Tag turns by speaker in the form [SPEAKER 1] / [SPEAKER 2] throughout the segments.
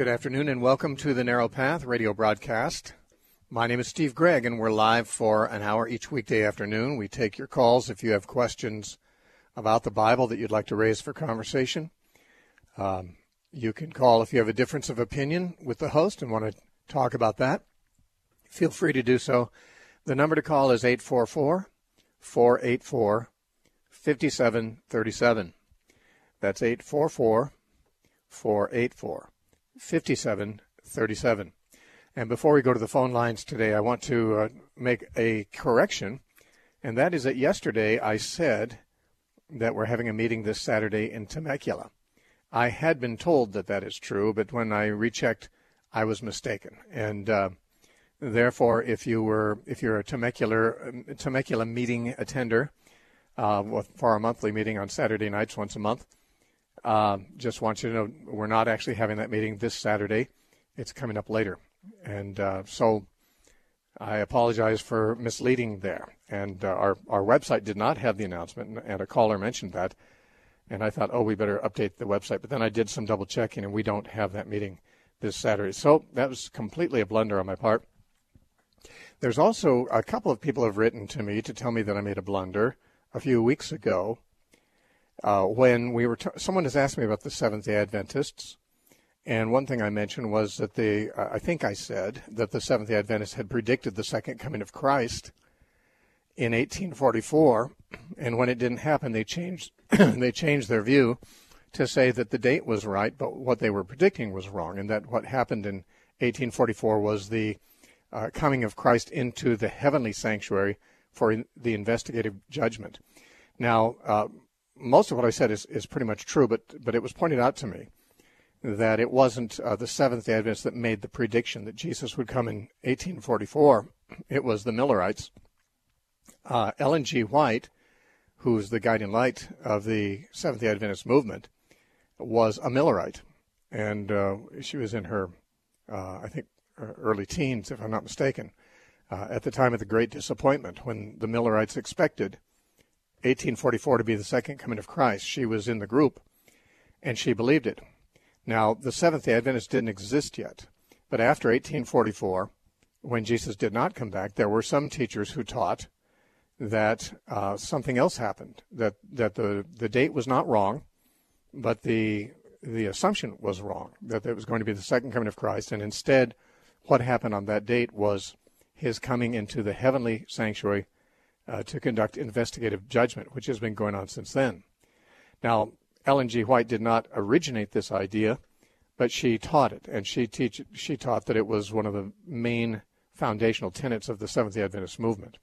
[SPEAKER 1] Good afternoon and welcome to the Narrow Path radio broadcast. My name is Steve Gregg and we're live for an hour each weekday afternoon. We take your calls if you have questions about the Bible that you'd like to raise for conversation. You can call if you have a difference of opinion with the host and want to talk about that. Feel free to do so. The number to call is 844-484-5737. That's 844-484-5737. And before we go to the phone lines today, I want to make a correction, and that is that yesterday I said that we're having a meeting this Saturday in Temecula. I had been told that that is true, but when I rechecked, I was mistaken. And therefore, if you're a Temecula meeting attender for our monthly meeting on Saturday nights once a month, just want you to know we're not actually having that meeting this Saturday. It's coming up later. And so I apologize for misleading there. And our website did not have the announcement, and a caller mentioned that. And I thought, we better update the website. But then I did some double checking, and we don't have that meeting this Saturday. So that was completely a blunder on my part. There's also a couple of people have written to me to tell me that I made a blunder a few weeks ago when we were someone has asked me about the Seventh-day Adventists. And one thing I mentioned was that I think I said that the Seventh-day Adventists had predicted the second coming of Christ in 1844, and when it didn't happen, they changed their view to say that the date was right, but what they were predicting was wrong, and that what happened in 1844 was the coming of Christ into the heavenly sanctuary for the investigative judgment. Now, most of what I said is pretty much true, but it was pointed out to me that it wasn't the Seventh-day Adventists that made the prediction that Jesus would come in 1844. It was the Millerites. Ellen G. White, who's the guiding light of the Seventh-day Adventist movement, was a Millerite. And she was in her, I think, early teens, if I'm not mistaken, at the time of the Great Disappointment, when the Millerites expected 1844 to be the second coming of Christ. She was in the group, and she believed it. Now, the Seventh-day Adventists didn't exist yet, but after 1844, when Jesus did not come back, there were some teachers who taught that something else happened, that the date was not wrong, but the assumption was wrong, that it was going to be the second coming of Christ, and instead what happened on that date was his coming into the heavenly sanctuary to conduct investigative judgment, which has been going on since then. Now, Ellen G. White did not originate this idea, but she taught it, and she taught that it was one of the main foundational tenets of the Seventh-day Adventist movement.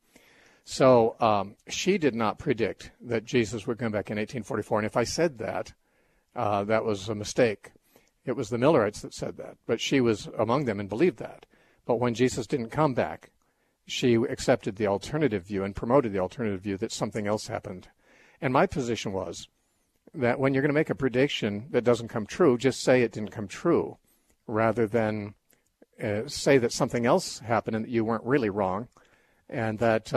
[SPEAKER 1] So she did not predict that Jesus would come back in 1844, and if I said that, that was a mistake. It was the Millerites that said that, but she was among them and believed that. But when Jesus didn't come back, she accepted the alternative view and promoted the alternative view that something else happened. And my position was that when you're going to make a prediction that doesn't come true, just say it didn't come true, rather than say that something else happened and that you weren't really wrong, and that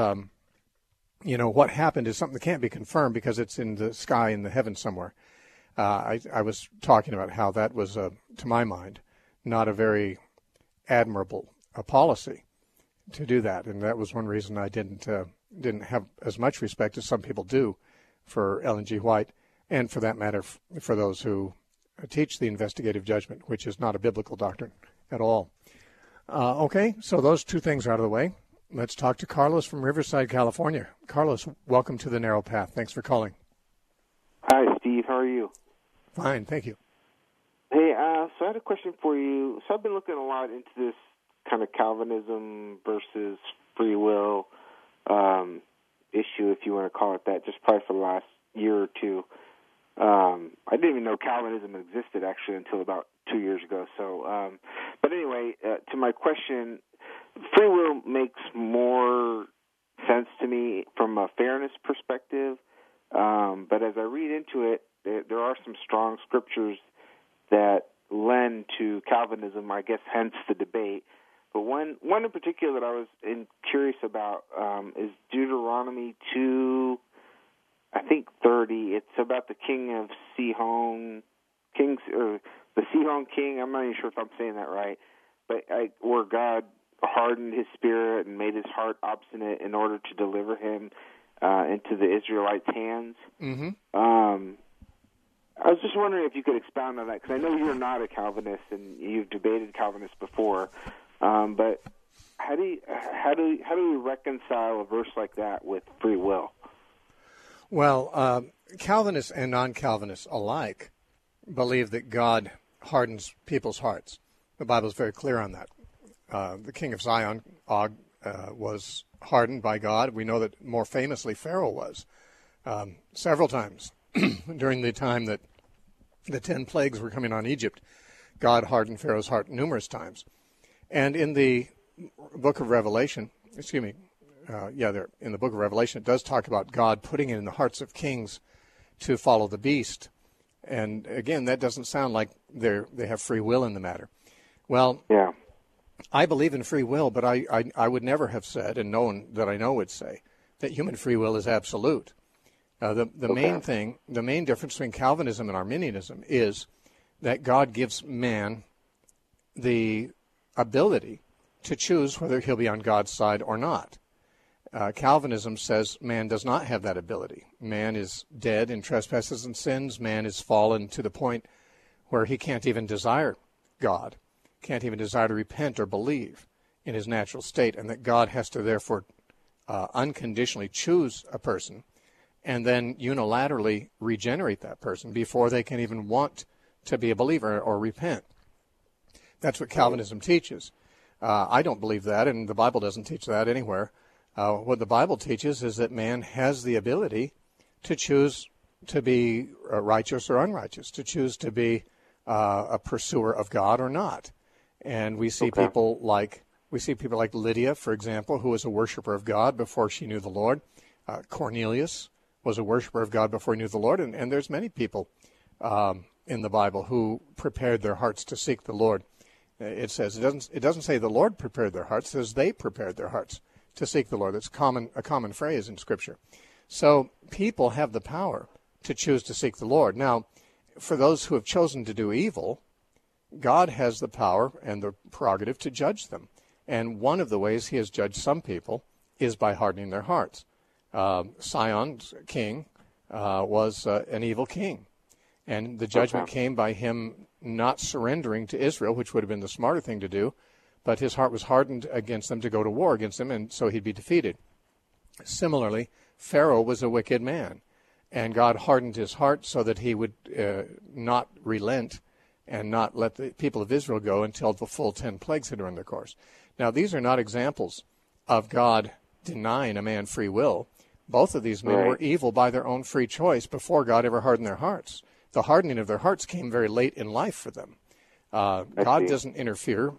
[SPEAKER 1] what happened is something that can't be confirmed because it's in the sky in the heavens somewhere. I was talking about how that was, to my mind, not a very admirable policy to do that, and that was one reason I didn't have as much respect as some people do for Ellen G. White, and for that matter, for those who teach the investigative judgment, which is not a biblical doctrine at all. Okay, so those two things are out of the way. Let's talk to Carlos from Riverside, California. Carlos, welcome to the Narrow Path. Thanks for calling.
[SPEAKER 2] Hi, Steve. How are you?
[SPEAKER 1] Fine, thank you.
[SPEAKER 2] Hey, so I had a question for you. So I've been looking a lot into this kind of Calvinism versus free will issue, if you want to call it that, just probably for the last year or two. I didn't even know Calvinism existed, actually, until about 2 years ago. So, but anyway, to my question, free will makes more sense to me from a fairness perspective. But as I read into it, there are some strong scriptures that lend to Calvinism, I guess, hence the debate. But one in particular that I was curious about is Deuteronomy 2, I think 30. It's about the king of Sihon, the the Sihon king. I'm not even sure if I'm saying that right, but where God hardened his spirit and made his heart obstinate in order to deliver him into the Israelites' hands.
[SPEAKER 1] Mm-hmm.
[SPEAKER 2] I was just wondering if you could expound on that, because I know you're not a Calvinist and you've debated Calvinists before, but how do we reconcile a verse like that with free will?
[SPEAKER 1] Well, Calvinists and non-Calvinists alike believe that God hardens people's hearts. The Bible is very clear on that. The king of Zion, Og, was hardened by God. We know that more famously Pharaoh was several times during the time that the 10 plagues were coming on Egypt. God hardened Pharaoh's heart numerous times. And in the book of Revelation, in the book of Revelation, it does talk about God putting it in the hearts of kings to follow the beast. And again, that doesn't sound like they have free will in the matter. Well,
[SPEAKER 2] yeah.
[SPEAKER 1] I believe in free will, but I would never have said, and no one that I know would say, that human free will is absolute. The main difference between Calvinism and Arminianism is that God gives man the ability to choose whether he'll be on God's side or not. Calvinism says man does not have that ability. Man is dead in trespasses and sins. Man is fallen to the point where he can't even desire God, can't even desire to repent or believe in his natural state, and that God has to therefore unconditionally choose a person and then unilaterally regenerate that person before they can even want to be a believer or repent. That's what Calvinism teaches. I don't believe that, and the Bible doesn't teach that anywhere. What the Bible teaches is that man has the ability to choose to be righteous or unrighteous, to choose to be a pursuer of God or not. And we see people like Lydia, for example, who was a worshiper of God before she knew the Lord. Cornelius was a worshiper of God before he knew the Lord, and there's many people in the Bible who prepared their hearts to seek the Lord. It says it doesn't say the Lord prepared their hearts; it says they prepared their hearts to seek the Lord. That's a common phrase in Scripture. So people have the power to choose to seek the Lord. Now, for those who have chosen to do evil, God has the power and the prerogative to judge them. And one of the ways he has judged some people is by hardening their hearts. Sion's king was an evil king. And the judgment came by him not surrendering to Israel, which would have been the smarter thing to do. But his heart was hardened against them to go to war against them, and so he'd be defeated. Similarly, Pharaoh was a wicked man. And God hardened his heart so that he would not relent and not let the people of Israel go until the full 10 plagues had run their course. Now, these are not examples of God denying a man free will. Both of these men were evil by their own free choice before God ever hardened their hearts. The hardening of their hearts came very late in life for them. God doesn't interfere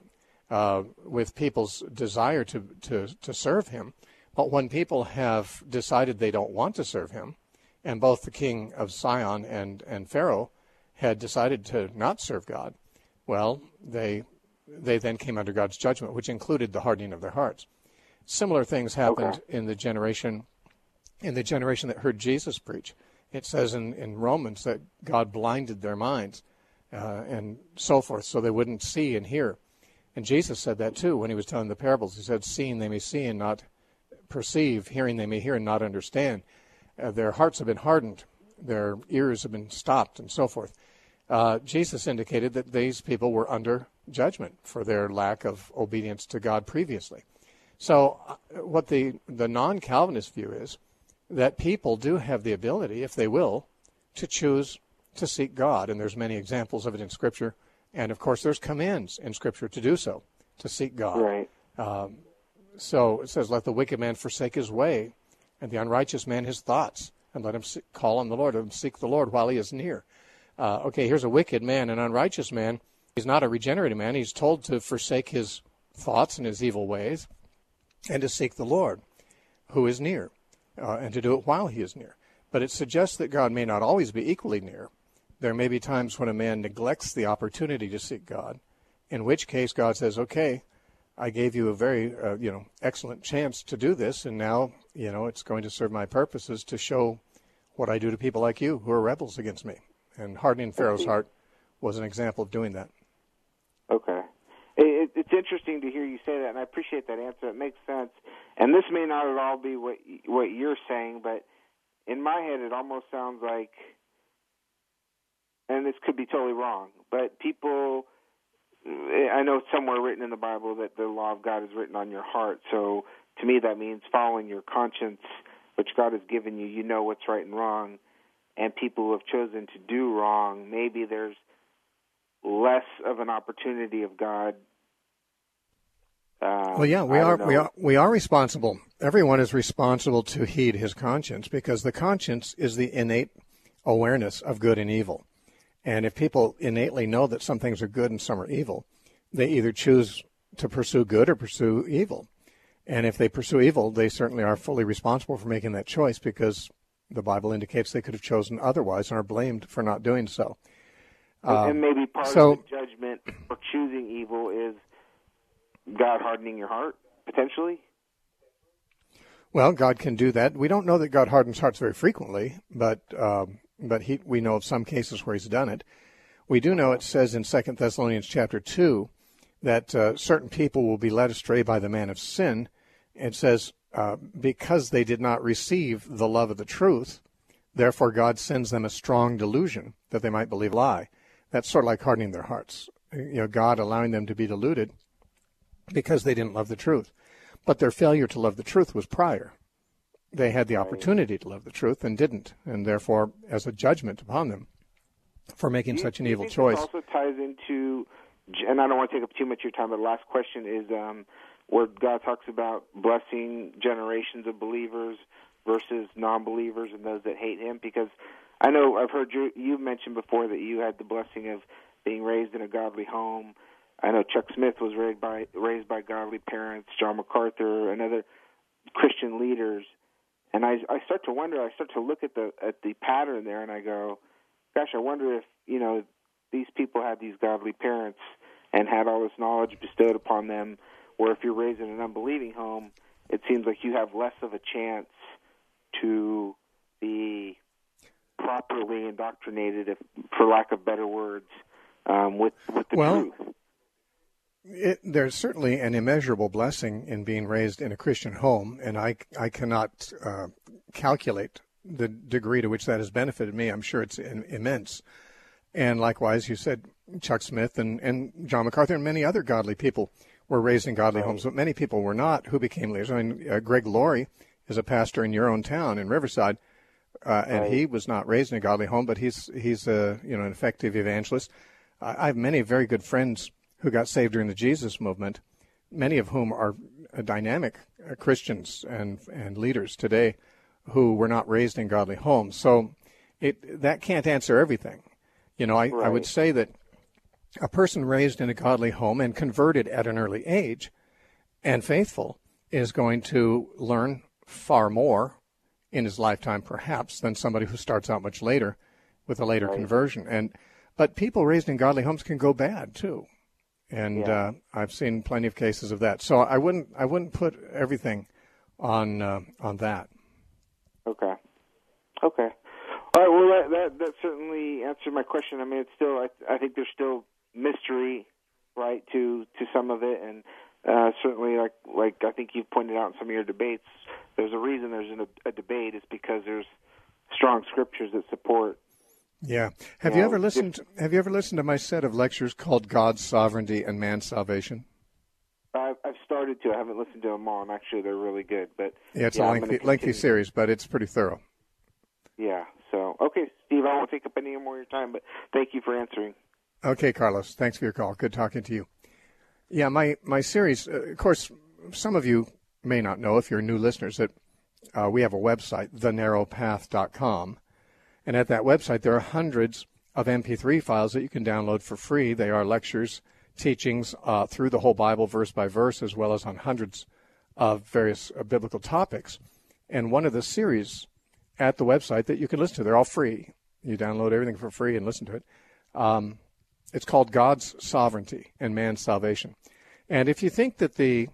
[SPEAKER 1] with people's desire to serve him. But when people have decided they don't want to serve him, and both the king of Sion and Pharaoh had decided to not serve God, well, they then came under God's judgment, which included the hardening of their hearts. Similar things happened in the generation that heard Jesus preach. It says in Romans that God blinded their minds and so forth, so they wouldn't see and hear. And Jesus said that too when he was telling the parables. He said, seeing they may see and not perceive, hearing they may hear and not understand. Their hearts have been hardened, their ears have been stopped, and so forth. Jesus indicated that these people were under judgment for their lack of obedience to God previously. So what the non-Calvinist view is that people do have the ability, if they will, to choose to seek God. And there's many examples of it in Scripture. And, of course, there's commands in Scripture to do so, to seek God.
[SPEAKER 2] Right.
[SPEAKER 1] So it says, let the wicked man forsake his way, and the unrighteous man his thoughts, and let him call on the Lord, and seek the Lord while he is near. Here's a wicked man, an unrighteous man. He's not a regenerated man. He's told to forsake his thoughts and his evil ways and to seek the Lord, who is near, and to do it while he is near. But it suggests that God may not always be equally near. There may be times when a man neglects the opportunity to seek God, in which case God says, okay, I gave you a very excellent chance to do this, and now it's going to serve my purposes to show what I do to people like you who are rebels against me. And hardening Pharaoh's heart was an example of doing that.
[SPEAKER 2] Okay. It's interesting to hear you say that, and I appreciate that answer. It makes sense. And this may not at all be what you're saying, but in my head it almost sounds like, and this could be totally wrong, but people, I know it's somewhere written in the Bible that the law of God is written on your heart. So to me that means following your conscience, which God has given you. You know what's right and wrong. And people who have chosen to do wrong, maybe there's less of an opportunity of God.
[SPEAKER 1] Well, yeah, we are responsible. Everyone is responsible to heed his conscience, because the conscience is the innate awareness of good and evil. And if people innately know that some things are good and some are evil, they either choose to pursue good or pursue evil. And if they pursue evil, they certainly are fully responsible for making that choice, because the Bible indicates they could have chosen otherwise and are blamed for not doing so.
[SPEAKER 2] And maybe part of the judgment for choosing evil is God hardening your heart, potentially?
[SPEAKER 1] Well, God can do that. We don't know that God hardens hearts very frequently, but we know of some cases where he's done it. We do know it says in 2 Thessalonians chapter 2 that certain people will be led astray by the man of sin. It says, because they did not receive the love of the truth, therefore God sends them a strong delusion that they might believe a lie. That's sort of like hardening their hearts. God allowing them to be deluded because they didn't love the truth. But their failure to love the truth was prior. They had the opportunity to love the truth and didn't, and therefore, as a judgment upon them for making such an evil choice.
[SPEAKER 2] This also ties into, and I don't want to take up too much of your time, but the last question is where God talks about blessing generations of believers versus non-believers and those that hate him, because I know I've heard you mentioned before that you had the blessing of being raised in a godly home. I know Chuck Smith was raised by godly parents, John MacArthur, and other Christian leaders. And I start to wonder, I start to look at the pattern there, and I go, gosh, I wonder if, these people had these godly parents and had all this knowledge bestowed upon them, or if you're raised in an unbelieving home, it seems like you have less of a chance to be properly indoctrinated, for lack of better words, with the truth.
[SPEAKER 1] There's certainly an immeasurable blessing in being raised in a Christian home, and I cannot calculate the degree to which that has benefited me. I'm sure it's immense. And likewise, you said Chuck Smith and John MacArthur and many other godly people were raised in godly homes, but many people were not who became leaders. I mean, Greg Laurie is a pastor in your own town in Riverside, and he was not raised in a godly home, but he's an effective evangelist. I have many very good friends who got saved during the Jesus movement, many of whom are dynamic Christians and leaders today who were not raised in godly homes. So that can't answer everything. I would say that a person raised in a godly home and converted at an early age and faithful is going to learn far more in his lifetime, perhaps, than somebody who starts out much later with a later conversion. But people raised in godly homes can go bad too. And I've seen plenty of cases of that. So I wouldn't put everything on that.
[SPEAKER 2] Okay. All right. Well, that certainly answered my question. I mean, it's still I think there's still mystery, right, to some of it, and certainly like I think you've pointed out in some of your debates, there's a reason there's a debate. It's because there's strong scriptures that support.
[SPEAKER 1] Yeah. Have you ever listened to my set of lectures called God's Sovereignty and Man's Salvation?
[SPEAKER 2] I've started to. I haven't listened to them all, and actually they're really good. But
[SPEAKER 1] it's a lengthy series, but it's pretty thorough.
[SPEAKER 2] Yeah. So, okay, Steve, I won't take up any more of your time, but thank you for answering.
[SPEAKER 1] Okay, Carlos. Thanks for your call. Good talking to you. Yeah, my series, of course, some of you may not know, if you're new listeners, that we have a website, thenarrowpath.com. And at that website, there are hundreds of MP3 files that you can download for free. They are lectures, teachings through the whole Bible, verse by verse, as well as on hundreds of various biblical topics. And one of the series at the website that you can listen to, they're all free. You download everything for free and listen to it. It's called God's Sovereignty and Man's Salvation. And if you think that the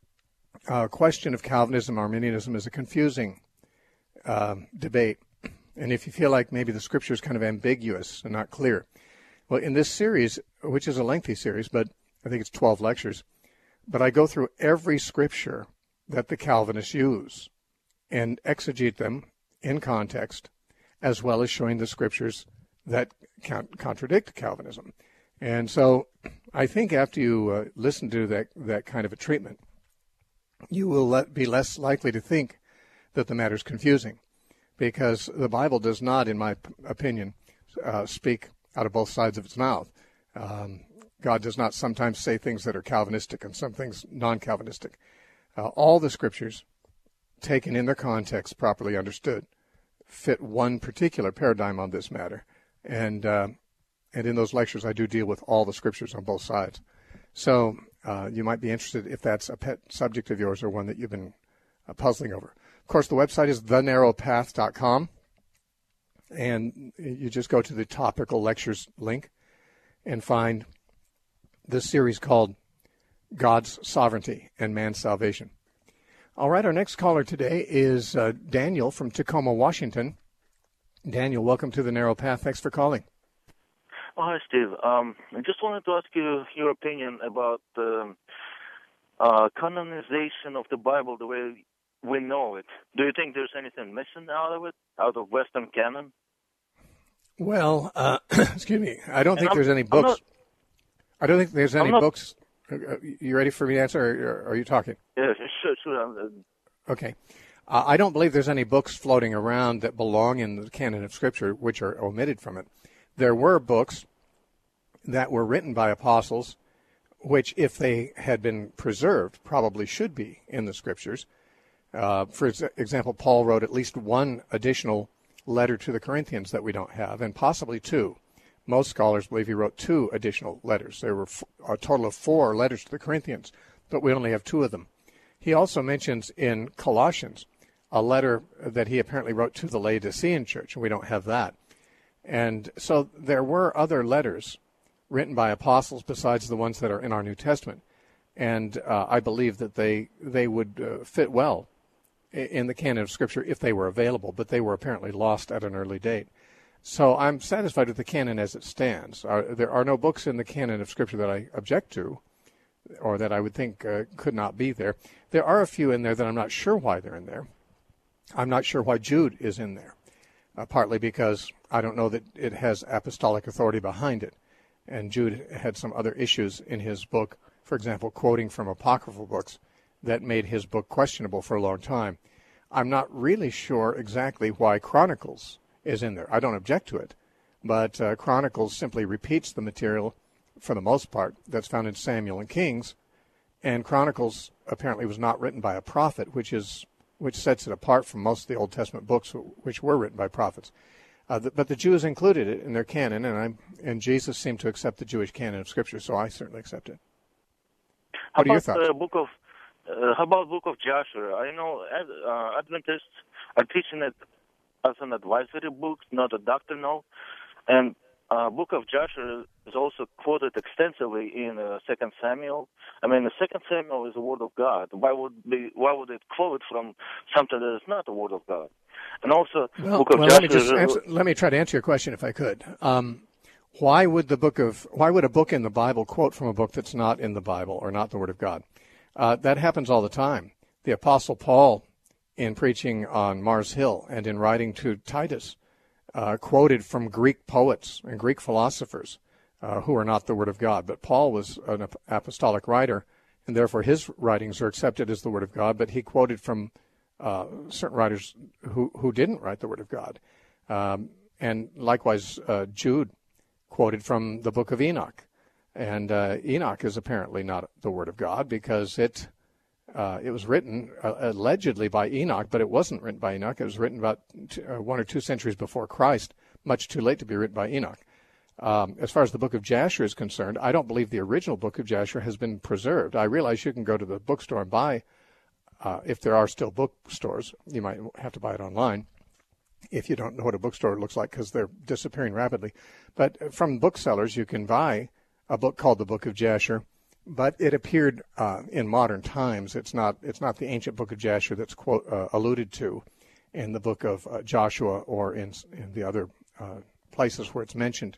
[SPEAKER 1] question of Calvinism, Arminianism is a confusing debate, and if you feel like maybe the Scripture is kind of ambiguous and not clear, Well, in this series, which is a lengthy series, but I think it's 12 lectures, but I go through every scripture that the Calvinists use and exegete them in context, as well as showing the scriptures that contradict Calvinism. And so I think after you listen to that kind of a treatment, you will be less likely to think that the matter is confusing, because the Bible does not, in my opinion, speak out of both sides of its mouth. God does not sometimes say things that are Calvinistic and some things non-Calvinistic. All the scriptures, taken in their context, properly understood, fit one particular paradigm on this matter. And in those lectures, I do deal with all the scriptures on both sides. So you might be interested if that's a pet subject of yours or one that you've been puzzling over. Of course, the website is thenarrowpath.com, and you just go to the topical lectures link and find this series called God's Sovereignty and Man's Salvation. All right, our next caller today is Daniel from Tacoma, Washington. Daniel, welcome to The Narrow Path. Thanks for calling.
[SPEAKER 3] Oh, hi, Steve. I just wanted to ask you your opinion about the canonization of the Bible the way we know it. Do you think there's anything missing out of it, out of Western canon?
[SPEAKER 1] Well, excuse me. I don't think there's any books. I don't think there's any books. You ready for me to answer, or are you talking?
[SPEAKER 3] Yeah, sure.
[SPEAKER 1] Okay. I don't believe there's any books floating around that belong in the canon of Scripture which are omitted from it. There were books that were written by apostles which, if they had been preserved, probably should be in the Scriptures. For example, Paul wrote at least one additional letter to the Corinthians that we don't have, and possibly two. Most scholars believe he wrote two additional letters. There were a total of 4 letters to the Corinthians, but we only have 2 of them. He also mentions in Colossians a letter that he apparently wrote to the Laodicean church, and we don't have that. And so there were other letters written by apostles besides the ones that are in our New Testament, and I believe that they would fit well in the canon of Scripture if they were available, but they were apparently lost at an early date. So I'm satisfied with the canon as it stands. There are no books in the canon of Scripture that I object to, or that I would think could not be there. There are a few in there that I'm not sure why they're in there. I'm not sure why Jude is in there, partly because I don't know that it has apostolic authority behind it. And Jude had some other issues in his book, for example, quoting from apocryphal books that made his book questionable for a long time. I'm not really sure exactly why Chronicles is in there. I don't object to it, but Chronicles simply repeats the material, for the most part, that's found in Samuel and Kings, and Chronicles apparently was not written by a prophet, which sets it apart from most of the Old Testament books which were written by prophets. But the Jews included it in their canon, and Jesus seemed to accept the Jewish canon of Scripture, so I certainly accept it. What are your thoughts?
[SPEAKER 3] How about Book of Joshua? I know Adventists are teaching it as an advisory book, not a doctrinal. And Book of Joshua is also quoted extensively in 2 Samuel. I mean, the 2 Samuel is the Word of God. Why would it quote from something that is not the Word of God? And also, Book of Joshua.
[SPEAKER 1] Let me try to answer your question if I could. Why would a book in the Bible quote from a book that's not in the Bible or not the Word of God? That happens all the time. The Apostle Paul, in preaching on Mars Hill and in writing to Titus, quoted from Greek poets and Greek philosophers who are not the Word of God. But Paul was an apostolic writer, and therefore his writings are accepted as the Word of God, but he quoted from certain writers who didn't write the Word of God. And likewise, Jude quoted from the book of Enoch. And Enoch is apparently not the Word of God because it was written allegedly by Enoch, but it wasn't written by Enoch. It was written about 1 or 2 centuries before Christ, much too late to be written by Enoch. As far as the book of Jasher is concerned, I don't believe the original book of Jasher has been preserved. I realize you can go to the bookstore and buy, if there are still bookstores, you might have to buy it online if you don't know what a bookstore looks like because they're disappearing rapidly. But from booksellers, you can buy a book called the Book of Jasher, but it appeared in modern times. It's not the ancient book of Jasher that's alluded to in the book of Joshua or in the other places where it's mentioned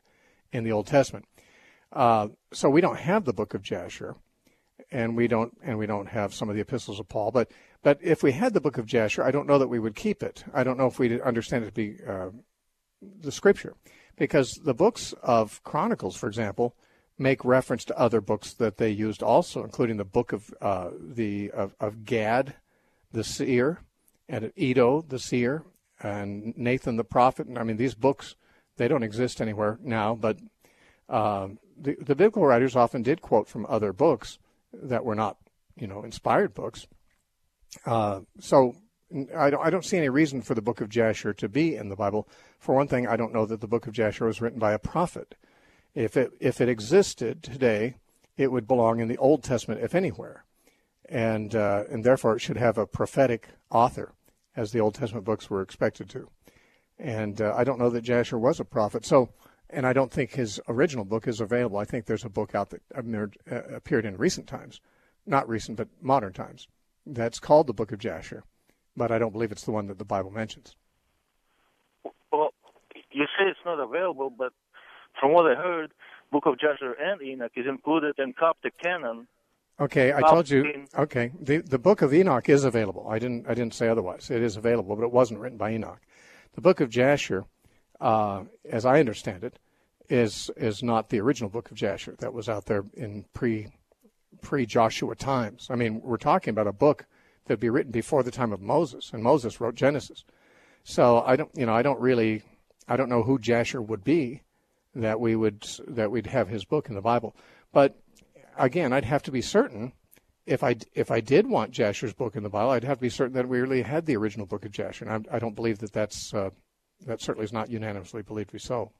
[SPEAKER 1] in the Old Testament. So we don't have the book of Jasher, and we don't have some of the epistles of Paul. But if we had the book of Jasher, I don't know that we would keep it. I don't know if we'd understand it to be the Scripture, because the books of Chronicles, for example, make reference to other books that they used also, including the book of Gad, the seer, and Edo, the seer, and Nathan the prophet. I mean, these books, they don't exist anywhere now, but the biblical writers often did quote from other books that were not, inspired books. So I don't see any reason for the book of Jasher to be in the Bible. For one thing, I don't know that the book of Jasher was written by a prophet. If it existed today, it would belong in the Old Testament, if anywhere, and therefore it should have a prophetic author, as the Old Testament books were expected to. And I don't know that Jasher was a prophet. So, and I don't think his original book is available. I think there's a book out that appeared in recent times, not recent, but modern times, that's called the Book of Jasher, but I don't believe it's the one that the Bible mentions.
[SPEAKER 3] Well, you say it's not available, but from what I heard, Book of Jasher and Enoch is included in Coptic canon.
[SPEAKER 1] Okay, I told you. Okay, the Book of Enoch is available. I didn't say otherwise. It is available, but it wasn't written by Enoch. The Book of Jasher, as I understand it, is not the original Book of Jasher that was out there in pre-Joshua times. I mean, we're talking about a book that'd be written before the time of Moses, and Moses wrote Genesis. So I don't know who Jasher would be that we'd have his book in the Bible. But again, I'd have to be certain if I did want Jasher's book in the Bible, I'd have to be certain that we really had the original Book of Jasher. And I don't believe that certainly is not unanimously believed to be so.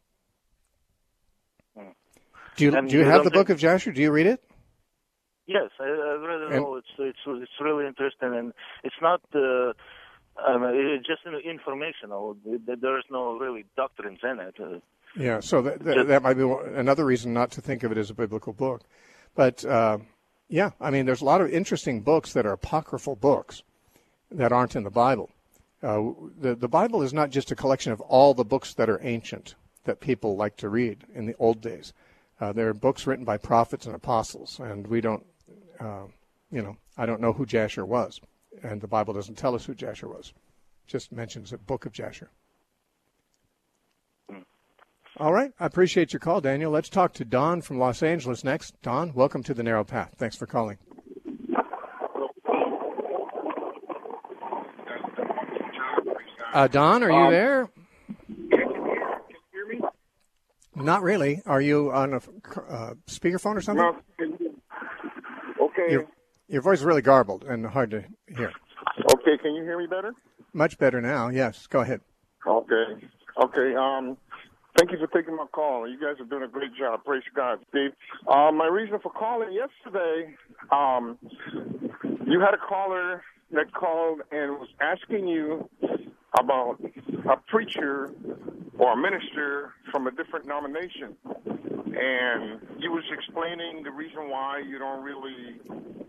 [SPEAKER 1] Do you have the Book of Jasher? Do you read it?
[SPEAKER 3] Yes, I read it all. It's really interesting, and it's not it's just informational. There's no really doctrines in it.
[SPEAKER 1] Yeah, so that might be another reason not to think of it as a biblical book. But yeah, I mean, there's a lot of interesting books that are apocryphal books that aren't in the Bible. The Bible is not just a collection of all the books that are ancient that people like to read in the old days. There are books written by prophets and apostles, and we don't, I don't know who Jasher was, and the Bible doesn't tell us who Jasher was. It just mentions the Book of Jasher. All right. I appreciate your call, Daniel. Let's talk to Don from Los Angeles next. Don, welcome to The Narrow Path. Thanks for calling. Don, are you there?
[SPEAKER 4] Can you hear me?
[SPEAKER 1] Not really. Are you on a speakerphone or something?
[SPEAKER 4] No. Okay.
[SPEAKER 1] Your voice is really garbled and hard to hear.
[SPEAKER 4] Okay. Can you hear me better?
[SPEAKER 1] Much better now. Yes. Go ahead.
[SPEAKER 4] Okay. Thank you for taking my call. You guys are doing a great job. Praise God, Steve. My reason for calling yesterday, you had a caller that called and was asking you about a preacher or a minister from a different denomination. And you was explaining the reason why you don't really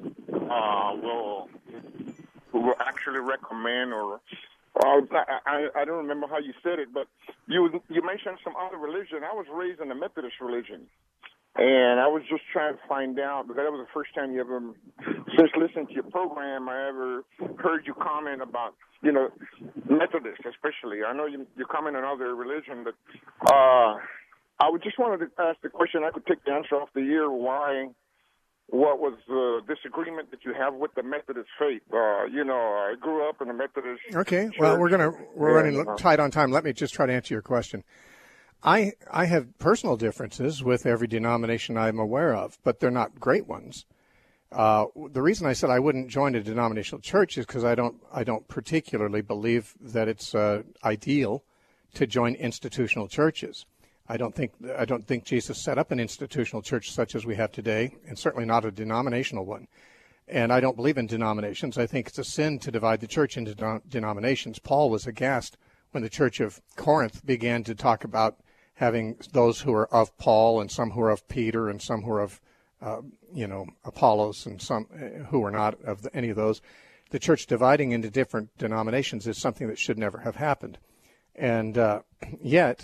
[SPEAKER 4] will actually recommend or I don't remember how you said it, but you mentioned some other religion. I was raised in the Methodist religion, and I was just trying to find out, because that was the first time since listening to your program, I ever heard you comment about, Methodist especially. I know you comment on other religion, but I would just wanted to ask the question. I could take the answer off the air. What was the disagreement that you have with the Methodist faith? I grew up in a Methodist
[SPEAKER 1] Okay,
[SPEAKER 4] church.
[SPEAKER 1] well, we're running tight on time. Let me just try to answer your question. I have personal differences with every denomination I'm aware of, but they're not great ones. The reason I said I wouldn't join a denominational church is because I don't particularly believe that it's ideal to join institutional churches. I don't think Jesus set up an institutional church such as we have today, and certainly not a denominational one. And I don't believe in denominations. I think it's a sin to divide the church into denominations. Paul was aghast when the church of Corinth began to talk about having those who are of Paul and some who are of Peter and some who are of, Apollos and some who are not of any of those. The church dividing into different denominations is something that should never have happened. And yet,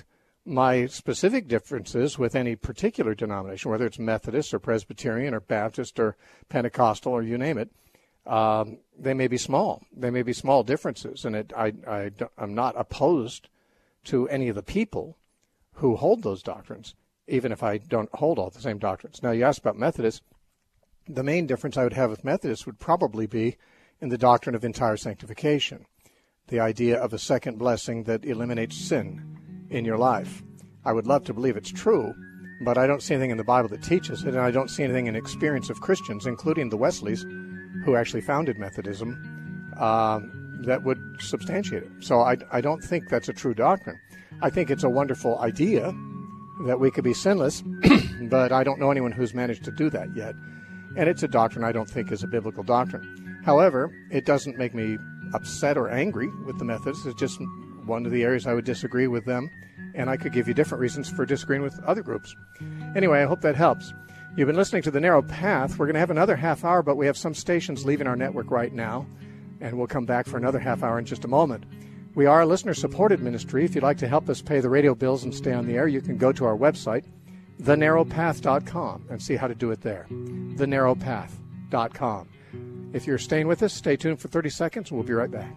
[SPEAKER 1] My specific differences with any particular denomination, whether it's Methodist or Presbyterian or Baptist or Pentecostal or you name it, they may be small. They may be small differences, and I'm not opposed to any of the people who hold those doctrines, even if I don't hold all the same doctrines. Now, you asked about Methodists. The main difference I would have with Methodists would probably be in the doctrine of entire sanctification, the idea of a second blessing that eliminates sin in your life. I would love to believe it's true, but I don't see anything in the Bible that teaches it, and I don't see anything in experience of Christians, including the Wesleys, who actually founded Methodism, that would substantiate it. So I don't think that's a true doctrine. I think it's a wonderful idea that we could be sinless, but I don't know anyone who's managed to do that yet. And it's a doctrine I don't think is a biblical doctrine. However, it doesn't make me upset or angry with the Methodists. It's just one of the areas I would disagree with them, and I could give you different reasons for disagreeing with other groups. Anyway, I hope that helps. You've been listening to The Narrow Path. We're going to have another half hour, but we have some stations leaving our network right now, and we'll come back for another half hour in just a moment. We are a listener-supported ministry. If you'd like to help us pay the radio bills and stay on the air, you can go to our website, thenarrowpath.com, and see how to do it there, thenarrowpath.com. If you're staying with us, stay tuned for 30 seconds, and we'll be right back.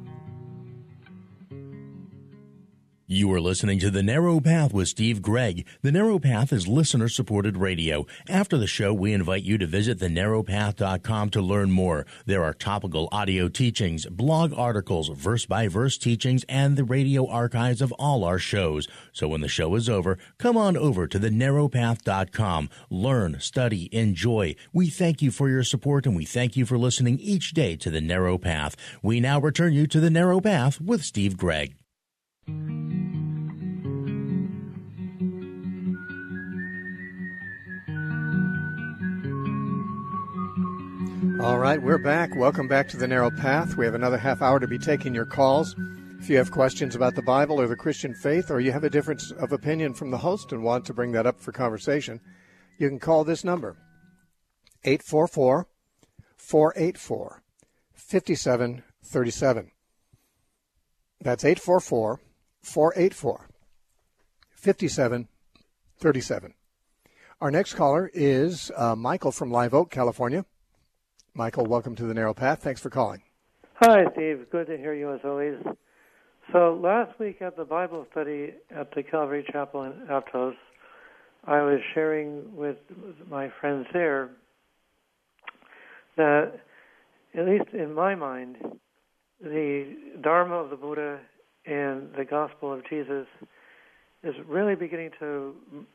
[SPEAKER 5] You are listening to The Narrow Path with Steve Gregg. The Narrow Path is listener-supported radio. After the show, we invite you to visit thenarrowpath.com to learn more. There are topical audio teachings, blog articles, verse-by-verse teachings, and the radio archives of all our shows. So when the show is over, come on over to thenarrowpath.com. Learn, study, enjoy. We thank you for your support, and we thank you for listening each day to The Narrow Path. We now return you to The Narrow Path with Steve Gregg.
[SPEAKER 1] All right, we're back. Welcome back to The Narrow Path. We have another half hour to be taking your calls. If you have questions about the Bible or the Christian faith, or you have a difference of opinion from the host and want to bring that up for conversation, you can call this number, 844-484-5737. That's 844-484-5737. Our next caller is Michael from Live Oak, California. Michael, welcome to The Narrow Path. Thanks for calling.
[SPEAKER 6] Hi, Steve. Good to hear you as always. So last week at the Bible study at the Calvary Chapel in Aptos, I was sharing with my friends there that, at least in my mind, the Dharma of the Buddha and the Gospel of Jesus is really beginning to,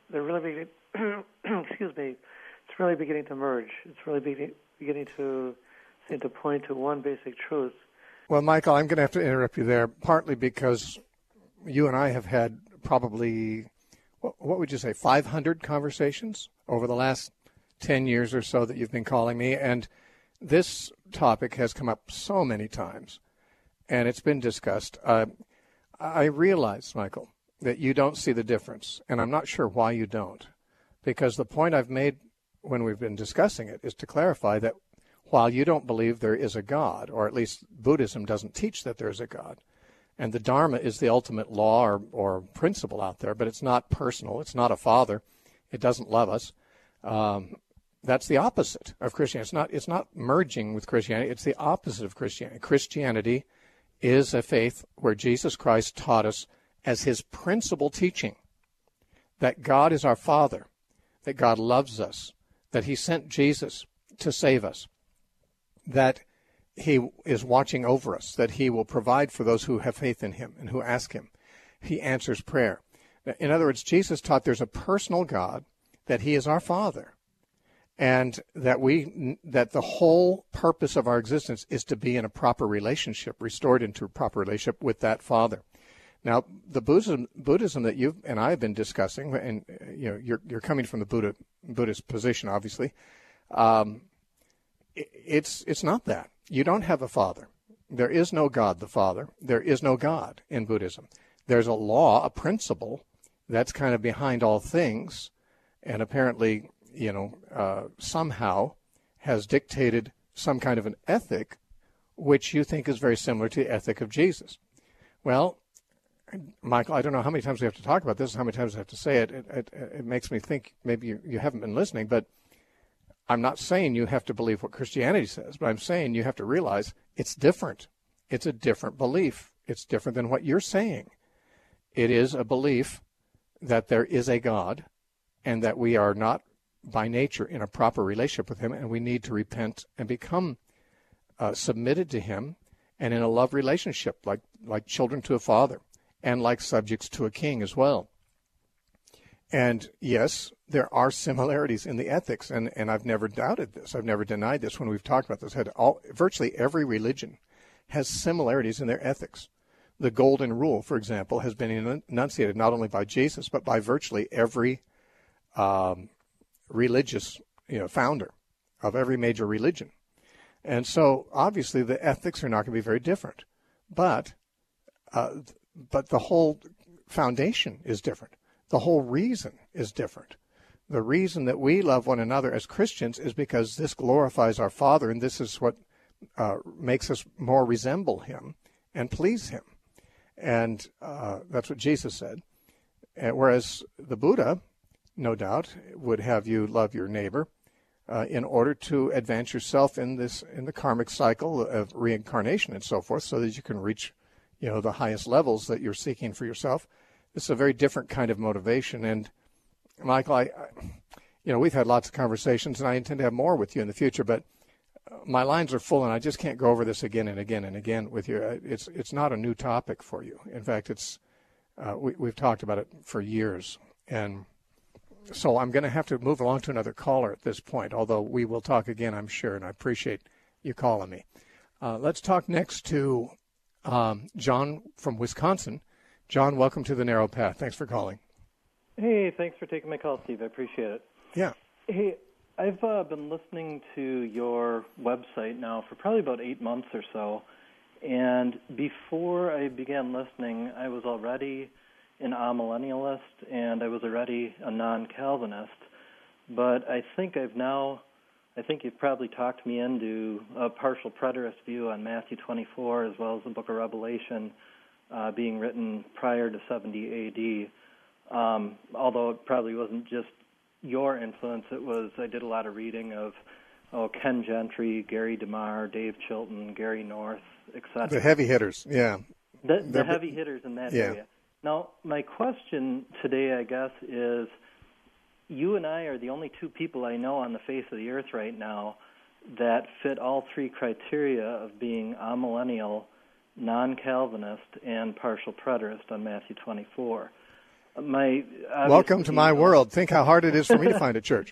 [SPEAKER 6] excuse me, it's really beginning to merge. It's really beginning to seem to point to one basic truth.
[SPEAKER 1] Well, Michael, I'm going to have to interrupt you there, partly because you and I have had probably, what would you say, 500 conversations over the last 10 years or so that you've been calling me, and this topic has come up so many times, and it's been discussed. I realize, Michael, that you don't see the difference, and I'm not sure why you don't, because the point I've made when we've been discussing it is to clarify that while you don't believe there is a God, or at least Buddhism doesn't teach that there is a God, and the Dharma is the ultimate law or principle out there, but it's not personal, it's not a father, it doesn't love us, that's the opposite of Christianity. It's not merging with Christianity, it's the opposite of Christianity. Christianity is a faith where Jesus Christ taught us as his principal teaching that God is our Father, that God loves us, that he sent Jesus to save us, that he is watching over us, that he will provide for those who have faith in him and who ask him. He answers prayer. In other words, Jesus taught there's a personal God, that he is our Father, and that the whole purpose of our existence is to be in a proper relationship, restored into a proper relationship with that Father. Now, the Buddhism that you and I have been discussing, and you're coming from the Buddhist position, obviously. It's not that. You don't have a father. There is no God the Father. There is no God in Buddhism. There's a law, a principle that's kind of behind all things, and apparently, somehow has dictated some kind of an ethic, which you think is very similar to the ethic of Jesus. Well, Michael, I don't know how many times we have to talk about this, how many times I have to say it. It makes me think maybe you haven't been listening, but I'm not saying you have to believe what Christianity says, but I'm saying you have to realize it's different. It's a different belief. It's different than what you're saying. It is a belief that there is a God and that we are not by nature in a proper relationship with him, and we need to repent and become submitted to him and in a love relationship like children to a father and like subjects to a king as well. And yes, there are similarities in the ethics, and I've never doubted this. I've never denied this when we've talked about this. Virtually every religion has similarities in their ethics. The Golden Rule, for example, has been enunciated not only by Jesus, but by virtually every religious founder of every major religion. And so, obviously, the ethics are not going to be very different. But the whole foundation is different. The whole reason is different. The reason that we love one another as Christians is because this glorifies our Father, and this is what makes us more resemble him and please him. And that's what Jesus said. Whereas the Buddha, no doubt, would have you love your neighbor in order to advance yourself in the karmic cycle of reincarnation and so forth, so that you can reach the highest levels that you're seeking for yourself. This is a very different kind of motivation. And Michael, we've had lots of conversations, and I intend to have more with you in the future, but my lines are full, and I just can't go over this again and again and again with you. It's not a new topic for you. In fact, we've talked about it for years. And so I'm going to have to move along to another caller at this point, although we will talk again, I'm sure, and I appreciate you calling me. Let's talk next to John from Wisconsin. John, welcome to the Narrow Path. Thanks for calling.
[SPEAKER 7] Hey, thanks for taking my call, Steve. I appreciate it.
[SPEAKER 1] Yeah.
[SPEAKER 7] Hey, I've been listening to your website now for probably about 8 months or so, and before I began listening, I was already an amillennialist, and I was already a non-Calvinist, but I think you've probably talked me into a partial preterist view on Matthew 24 as well as the book of Revelation being written prior to 70 AD, although it probably wasn't just your influence. I did a lot of reading of Ken Gentry, Gary DeMar, Dave Chilton, Gary North, etc.
[SPEAKER 1] The heavy hitters, yeah.
[SPEAKER 7] The heavy hitters in that area. Now, my question today, I guess, is you and I are the only two people I know on the face of the earth right now that fit all three criteria of being amillennial, non-Calvinist, and partial preterist on Matthew 24.
[SPEAKER 1] Welcome to my world. Think how hard it is for me to find a church.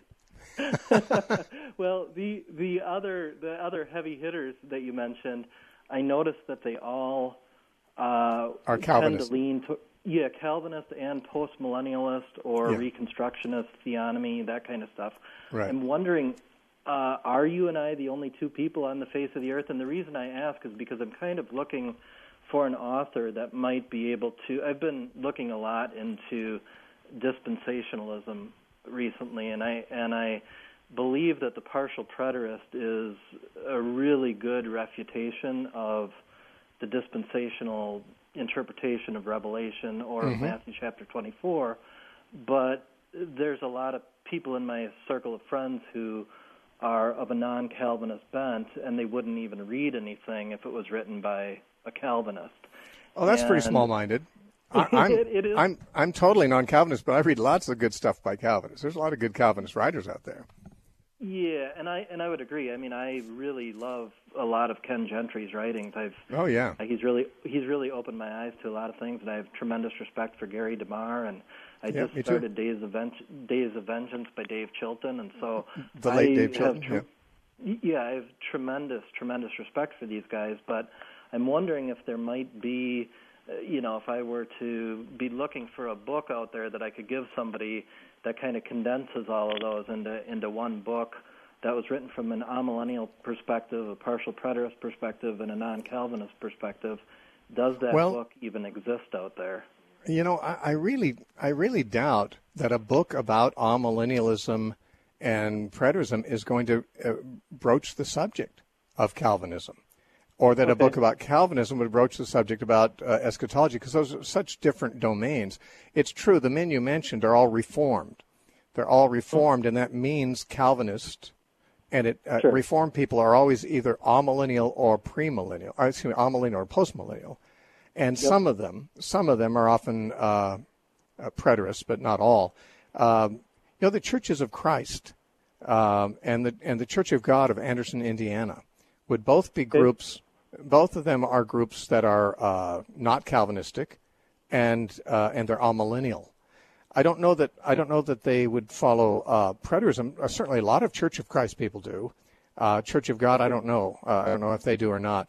[SPEAKER 7] Well, the other heavy hitters that you mentioned, I noticed that they all
[SPEAKER 1] are Calvinist.
[SPEAKER 7] Tend to lean Calvinist and post-millennialist or Reconstructionist theonomy, that kind of stuff.
[SPEAKER 1] Right.
[SPEAKER 7] I'm wondering, are you and I the only two people on the face of the earth? And the reason I ask is because I'm kind of looking for an author that might be able to. I've been looking a lot into dispensationalism recently, and I believe that the partial preterist is a really good refutation of the dispensational interpretation of Revelation or of Matthew chapter 24, but there's a lot of people in my circle of friends who are of a non-Calvinist bent, and they wouldn't even read anything if it was written by a Calvinist.
[SPEAKER 1] Oh, that's pretty small-minded.
[SPEAKER 7] It is.
[SPEAKER 1] I'm totally non-Calvinist, but I read lots of good stuff by Calvinists. There's a lot of good Calvinist writers out there.
[SPEAKER 7] Yeah, and I would agree. I mean, I really love a lot of Ken Gentry's writings. He's really opened my eyes to a lot of things, and I have tremendous respect for Gary DeMar, and I just started Days of Vengeance by Dave Chilton, and so
[SPEAKER 1] the late Dave Chilton.
[SPEAKER 7] I have tremendous respect for these guys, but I'm wondering if there might be, if I were to be looking for a book out there that I could give somebody that kind of condenses all of those into one book that was written from an amillennial perspective, a partial preterist perspective, and a non-Calvinist perspective. Does that book even exist out there?
[SPEAKER 1] I really doubt that a book about amillennialism and preterism is going to broach the subject of Calvinism or that a book about Calvinism would broach the subject about eschatology, because those are such different domains. It's true, the men you mentioned are all Reformed. They're all Reformed, and that means Calvinist. And Reformed people are always either amillennial or premillennial, amillennial or postmillennial. And some of them are often preterists, but not all. The Churches of Christ and the Church of God of Anderson, Indiana, would both be groups. Both of them are groups that are not Calvinistic, and they're amillennial. I don't know that they would follow preterism. Certainly, a lot of Church of Christ people do. Church of God, I don't know. I don't know if they do or not.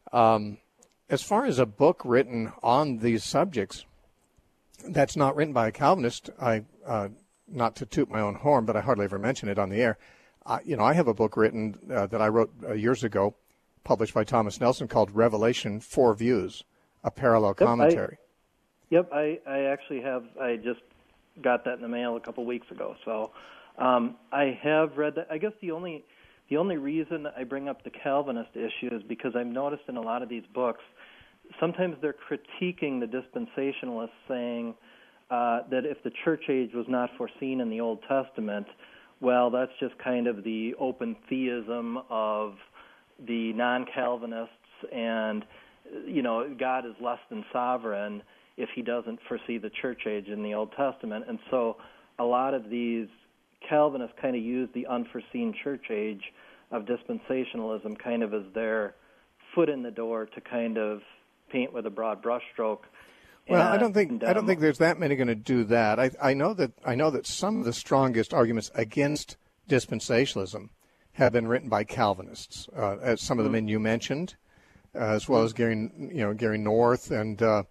[SPEAKER 1] As far as a book written on these subjects, that's not written by a Calvinist. Not to toot my own horn, but I hardly ever mention it on the air. I have a book written that I wrote years ago, published by Thomas Nelson, called Revelation: Four Views, a parallel commentary.
[SPEAKER 7] I actually have. I just got that in the mail a couple weeks ago. So I have read that. I guess the only reason I bring up the Calvinist issue is because I've noticed in a lot of these books, sometimes they're critiquing the dispensationalists, saying that if the church age was not foreseen in the Old Testament, well, that's just kind of the open theism of the non-Calvinists, and God is less than sovereign if he doesn't foresee the church age in the Old Testament. And so a lot of these Calvinists kind of use the unforeseen church age of dispensationalism kind of as their foot in the door to kind of paint with a broad brushstroke.
[SPEAKER 1] Well, I don't think there's that many going to do that. I know that some of the strongest arguments against dispensationalism have been written by Calvinists, as some of the men you mentioned, as well as Gary North, and a